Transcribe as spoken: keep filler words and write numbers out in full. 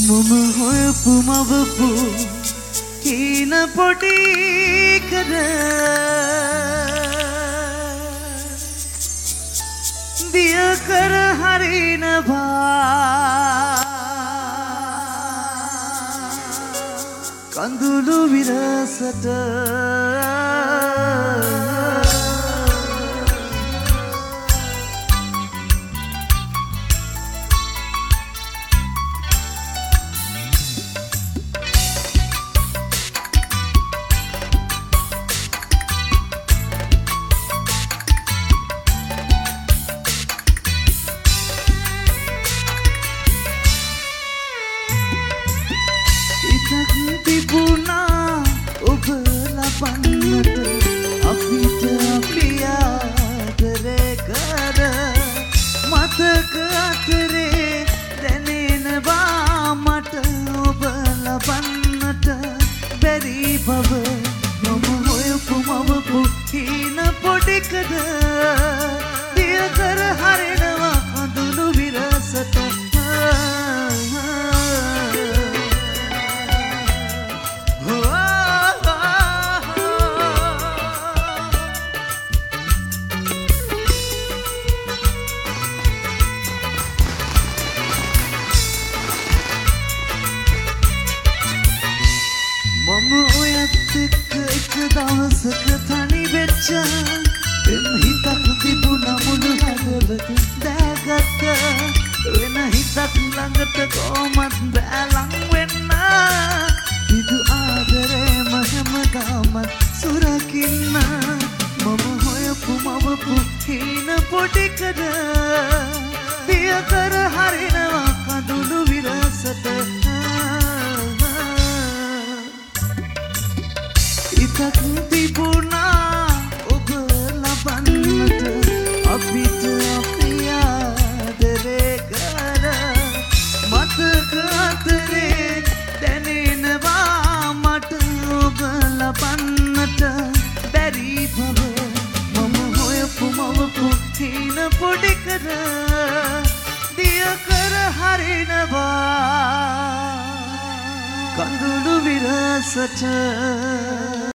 මම හොයපු මවපු හීන පොඩි කර දිය කර හරිනවා කඳුළු විරසට තිබුණා ඔබ ලබන්නට අපිට අපි ආදරේ කර මතක අතරේ දැනෙනවා මට ඔබ ලබන්නට බැරි බව මම හොයපු මවපු හීන පොඩි කර දිය කර හරිනවා කඳුළු විරසට මම ඔයත් එක්ක එක දවසක තනි වෙච්ච වෙන හිතක් තිබුණා මුළු හදවත දැගත්ත වෙන හිතක් ළඟට කොහොමත් බෑ ලං වෙන්න විදු ආදරේම හැමදාමත් සුරකින්න මම හොයපු මවපු හීන පොඩි කර දිය කර හරිනවා කඳුළු විරසට ඉතක් තිබුණා ඔබ ලබන්නට අපිට අපි ආදරේ කර මතක අතරේ දැනෙනවා මට ඔබ ලබන්නට බැරි බව මම හොයපු මවපු හීන පොඩි කර දිය කර හරිනවා කඳුළු විරසට